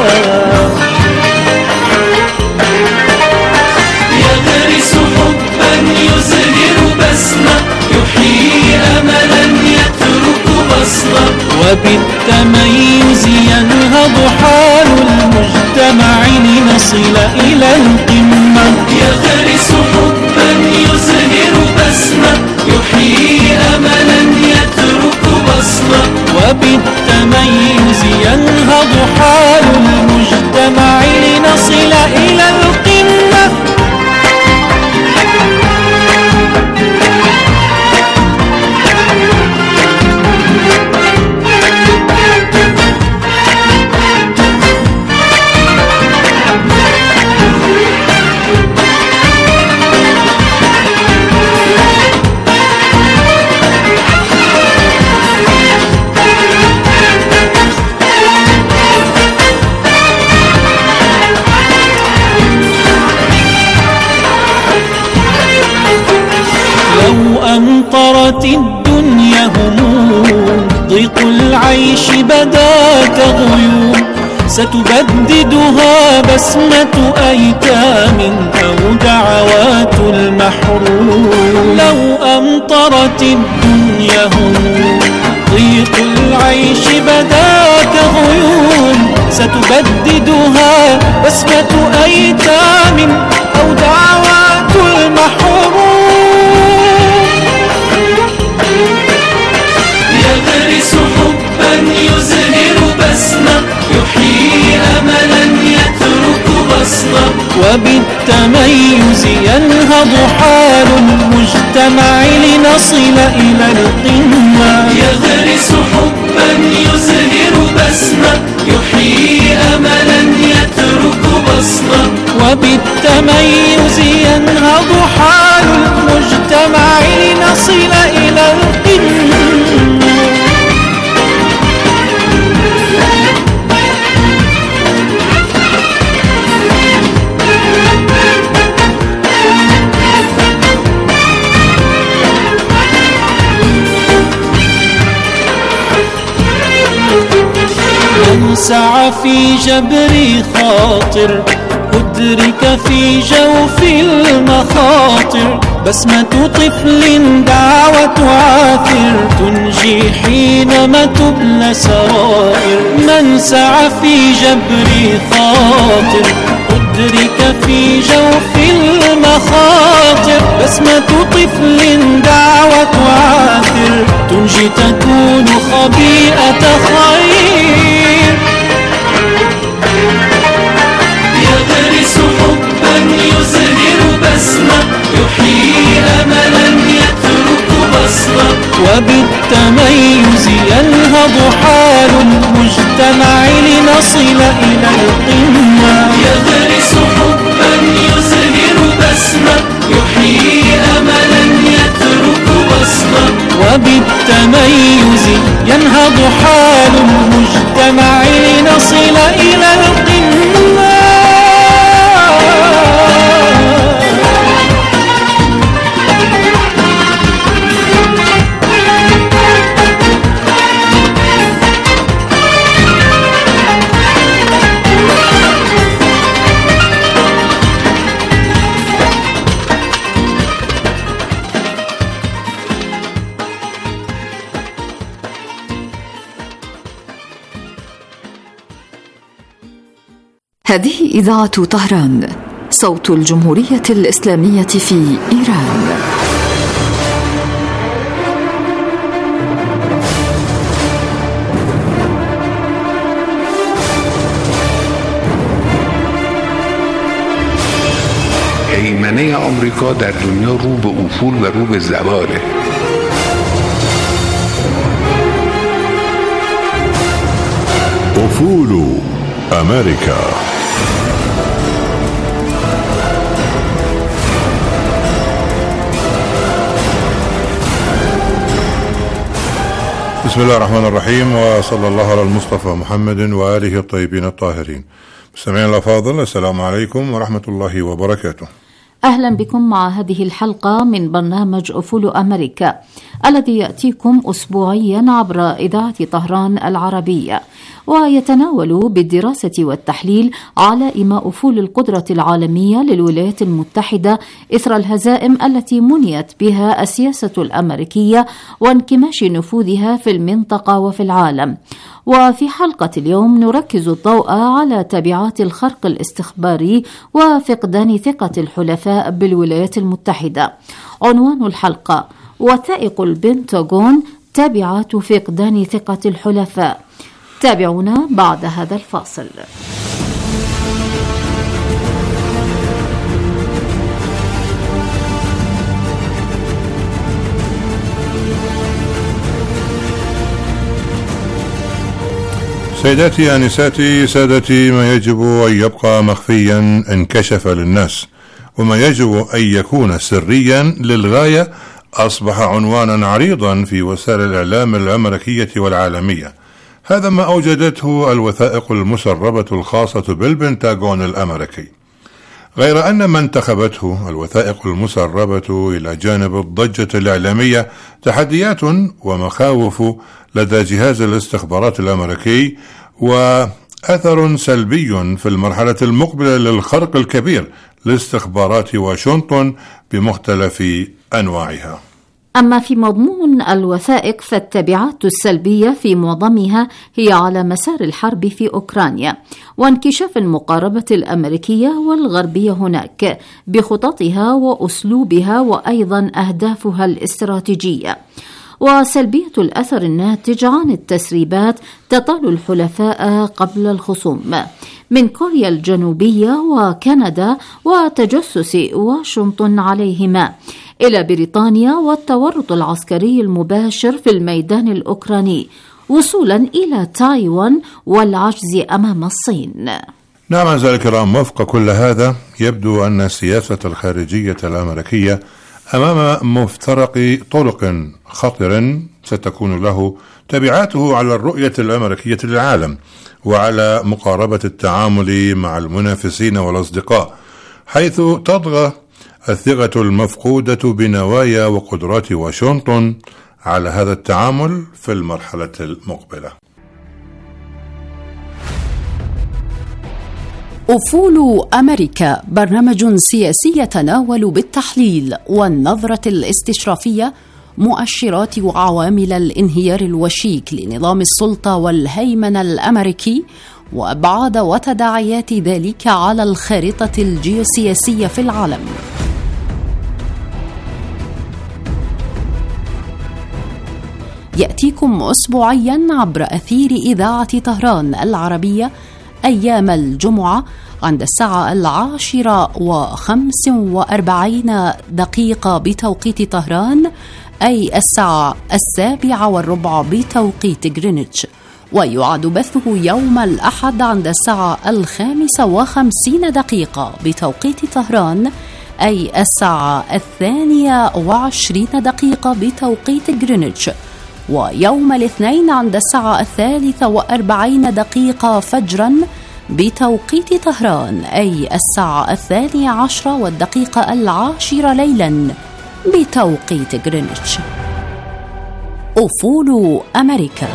يزهر بسمة يحيي أملا يترك بصمة، وبالتميز ينهض حال المجتمع لنصل إلى القمة. يغرس حبا يزهر بسمة يحيي أملا يترك بصمة، وبالتميز ينهض حال المجتمع لنصل إلى القمة. أمطرت الدنيا هموم ضيق العيش بدا كغيوم، ستبددها بسمة أيتام أو دعوات المحروم. لو أمطرت الدنيا هموم ضيق العيش بدا كغيوم، ستبددها بسمة أيتام أو دعوات المحروم. يغرس حبا يزهر بسمة يحيي أملا يترك بصمة، وبالتميز ينهض حال المجتمع وبالتمع لنصل إلى القمة. يغرس حبا يزهر بسمة، يحيي أملا يترك بصمة، وبالتميز ينهض حال المجتمع لنصل إلى القمة. من سعى في جبر خاطر أدرك في جوف المخاطر، بسمة طفل دعوة عاثر تنجي حينما تبلى سرائر. من سعى في جبر خاطر أدرك في جوف المخاطر، بسمة طفل دعوة عاثر تنجي تكون خبيئة خير. يغرس حبا يزهر بسمة، يحيي أملا يترك بصمة، وبالتميز ينهض حال المجتمع لنصل إلى القمة. يغرس حبا يزهر بسمة، يحيي أملا يترك بصمة، وبالتميز ينهض حال المجتمع لنصل إلى القمة. هذه إذاعة طهران، صوت الجمهورية الإسلامية في إيران. هیمنه آمریکا در دنیا رو به افول و رو به زواله. افول امریکا. بسم الله الرحمن الرحيم، وصلى الله على المصطفى محمد وآله الطيبين الطاهرين. مستمعينا الأفاضل، السلام عليكم ورحمة الله وبركاته. أهلا بكم مع هذه الحلقة من برنامج أفول أمريكا الذي يأتيكم أسبوعيا عبر إذاعة طهران العربية، ويتناول بالدراسة والتحليل على ما أفول القدرة العالمية للولايات المتحدة إثر الهزائم التي منيت بها السياسة الأمريكية وانكماش نفوذها في المنطقة وفي العالم. وفي حلقة اليوم نركز الضوء على تبعات الخرق الاستخباري وفقدان ثقة الحلفاء بالولايات المتحدة. عنوان الحلقة: وثائق البنتاغون، تبعات فقدان ثقة الحلفاء. تابعونا بعد هذا الفاصل. سيداتي آنساتي سادتي، ما يجب أن يبقى مخفيا انكشف للناس، وما يجب أن يكون سريا للغاية أصبح عنوانا عريضا في وسائل الإعلام الأمريكية والعالمية. هذا ما أوجدته الوثائق المسربة الخاصة بالبنتاغون الأمريكي، غير أن ما انتخبته الوثائق المسربة إلى جانب الضجة الإعلامية تحديات ومخاوف لدى جهاز الاستخبارات الأمريكي، وأثر سلبي في المرحلة المقبلة للخرق الكبير لاستخبارات واشنطن بمختلف أنواعها. أما في مضمون الوثائق فالتبعات السلبية في معظمها هي على مسار الحرب في أوكرانيا وانكشاف المقاربة الأمريكية والغربية هناك بخططها وأسلوبها وأيضا أهدافها الاستراتيجية، وسلبية الأثر الناتج عن التسريبات تطال الحلفاء قبل الخصوم من كوريا الجنوبية وكندا وتجسس واشنطن عليهما، إلى بريطانيا والتورط العسكري المباشر في الميدان الأوكراني وصولا إلى تايوان والعجز أمام الصين. نعم أعزائي الكرام، وفق كل هذا يبدو أن السياسة الخارجية الأمريكية أمام مفترق طرق خطر ستكون له تبعاته على الرؤية الأمريكية للعالم وعلى مقاربة التعامل مع المنافسين والأصدقاء، حيث تطغى الثقة المفقودة بنوايا وقدرات واشنطن على هذا التعامل في المرحلة المقبلة. أفول أمريكا، برنامج سياسي يتناول بالتحليل والنظرة الاستشرافية مؤشرات وعوامل الانهيار الوشيك لنظام السلطة والهيمنة الأمريكي وأبعاد وتداعيات ذلك على الخارطة الجيوسياسية في العالم. يأتيكم أسبوعيا عبر أثير إذاعة طهران العربية أيام الجمعة عند الساعة 10:45 بتوقيت طهران، أي الساعة 7:15 بتوقيت غرينتش، ويعاد بثه يوم الأحد عند الساعة 5:50 بتوقيت طهران، أي الساعة 22 بتوقيت غرينتش، ويوم الاثنين عند الساعة 3:40 فجرا بتوقيت طهران، أي الساعة 12:10 ليلا بتوقيت غرينتش. أفول أمريكا.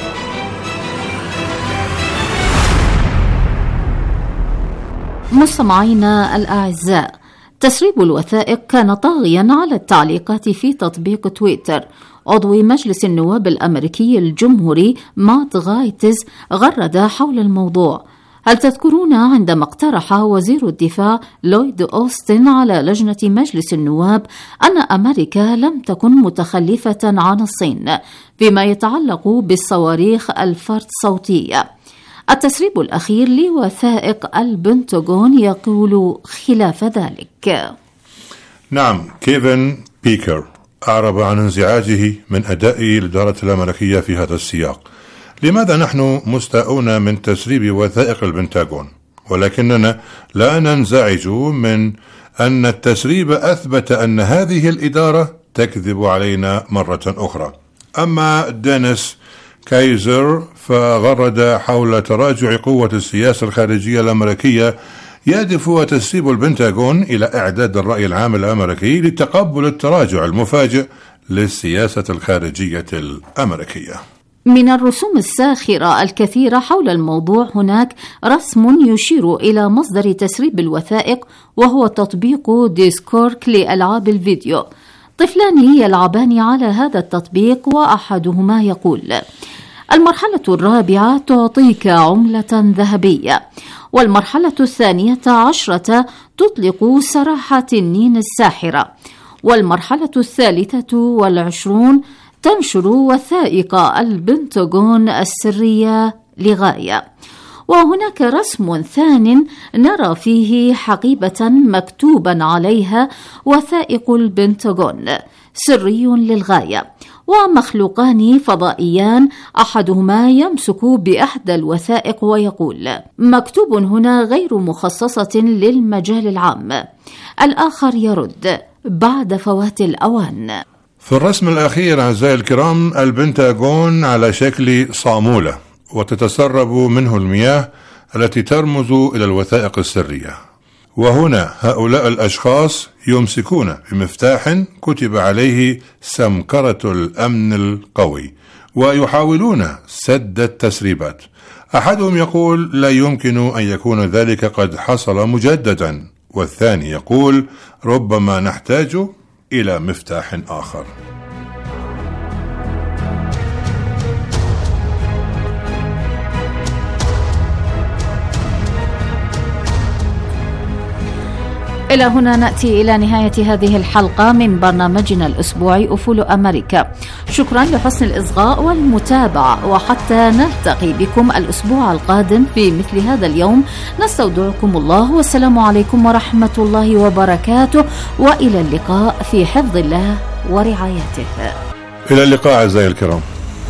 مستمعينا الأعزاء، تسريب الوثائق كان طاغيا على التعليقات في تطبيق تويتر. عضو مجلس النواب الأمريكي الجمهوري مات غايتز غرد حول الموضوع. هل تذكرون عندما اقترح وزير الدفاع لويد أوستن على لجنة مجلس النواب أن أمريكا لم تكن متخلفة عن الصين فيما يتعلق بالصواريخ الفرد صوتية؟ التسريب الأخير لوثائق البنتاغون يقول خلاف ذلك. نعم، كيفن بيكر أعرب عن انزعاجه من أداء الإدارة الأمريكية في هذا السياق. لماذا نحن مستاءون من تسريب وثائق البنتاغون؟ ولكننا لا ننزعج من أن التسريب أثبت أن هذه الإدارة تكذب علينا مرة أخرى. أما دينيس كايزر فغرد حول تراجع قوة السياسة الخارجية الأمريكية، يهدف تسريب البنتاغون إلى إعداد الرأي العام الأمريكي لتقبل التراجع المفاجئ للسياسة الخارجية الأمريكية. من الرسوم الساخرة الكثيرة حول الموضوع هناك رسم يشير إلى مصدر تسريب الوثائق، وهو تطبيق ديسكورك لألعاب الفيديو. طفلان يلعبان على هذا التطبيق، وأحدهما يقول: المرحلة الرابعة تعطيك عملة ذهبية، والمرحلة 12 تطلق سراح تنين الساحرة، والمرحلة 23 تنشر وثائق البنتاغون السرية لغاية. وهناك رسم ثان نرى فيه حقيبة مكتوبا عليها وثائق البنتاغون سري للغاية، ومخلوقان فضائيان أحدهما يمسك بأحدى الوثائق ويقول: مكتوب هنا غير مخصصة للمجال العام. الآخر يرد: بعد فوات الأوان. في الرسم الأخير أعزائي الكرام، البنتاغون على شكل صامولة، وتتسرب منه المياه التي ترمز إلى الوثائق السرية. وهنا هؤلاء الأشخاص يمسكون بمفتاح كتب عليه سمكرة الأمن القوي، ويحاولون سد التسريبات. أحدهم يقول: لا يمكن أن يكون ذلك قد حصل مجددا، والثاني يقول: ربما نحتاج إلى مفتاح آخر. إلى هنا نأتي إلى نهاية هذه الحلقة من برنامجنا الأسبوعي أفول أمريكا. شكرا لحسن الإصغاء والمتابعة، وحتى نلتقي بكم الأسبوع القادم في مثل هذا اليوم نستودعكم الله، والسلام عليكم ورحمة الله وبركاته، وإلى اللقاء في حفظ الله ورعايته. إلى اللقاء أعزائي الكرام.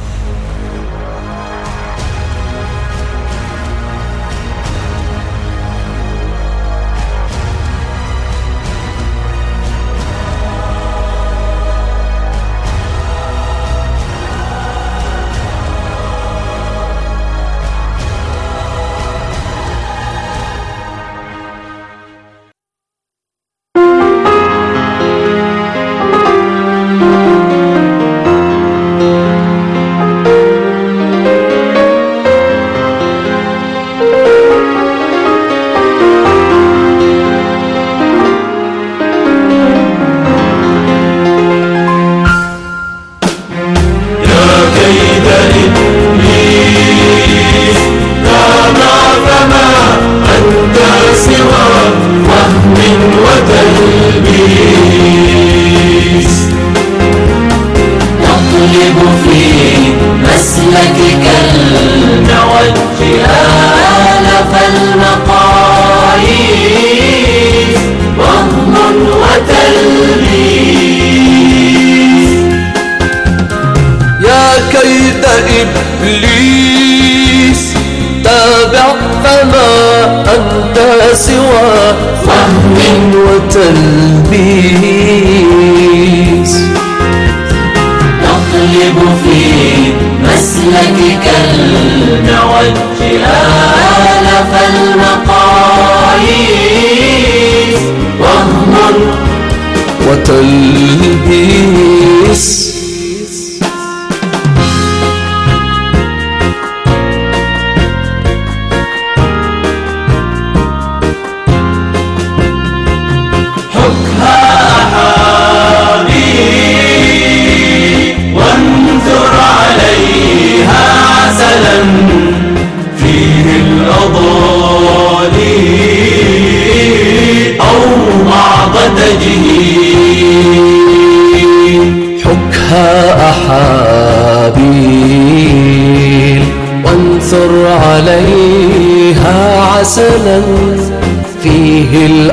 فيه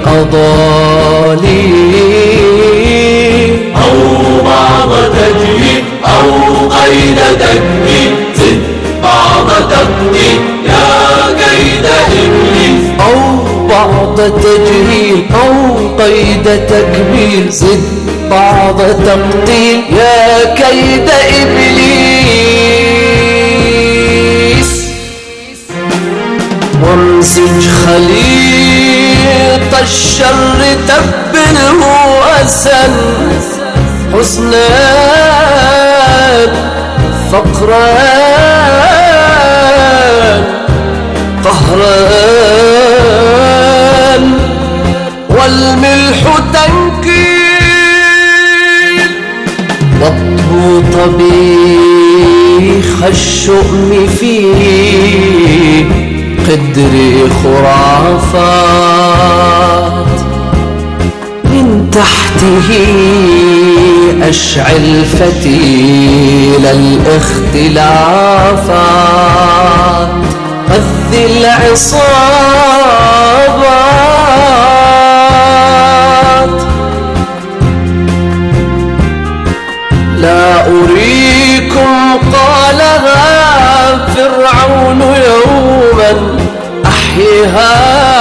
الأضالي أو بعض تجهيل أو قيد تكميل، زد بعض تقدير يا قيد إبليس. أو بعض تجهيل أو قيد تكميل، زد بعض تقدير يا كيد إبليس. وامسج خليط الشر تبنه أسا، حسنان فقران قهران، والملح تنكيل، ضبط طبيخ الشؤم فيه قدر خرافات، من تحته أشعل فتيل الاختلافات، غذ العصابات. لا أريكم قالها فرعون يوما أحيها،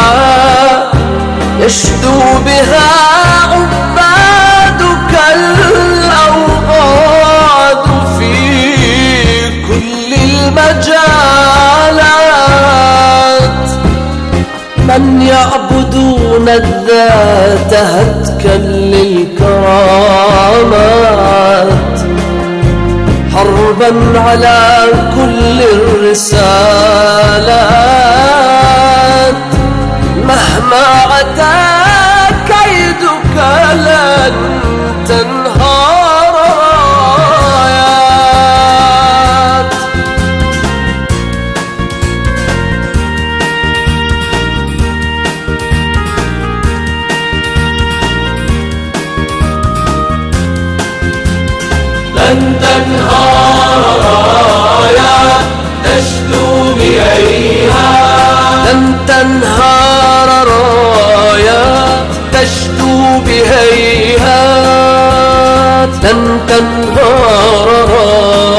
يشدو بها عبادك الأوغاد في كل المجالات، من يعبدون الذات هتكا للكرامات، حربا على كل الرسالات، مهما أتى كيدك لن تنهار رايات. لن تنهار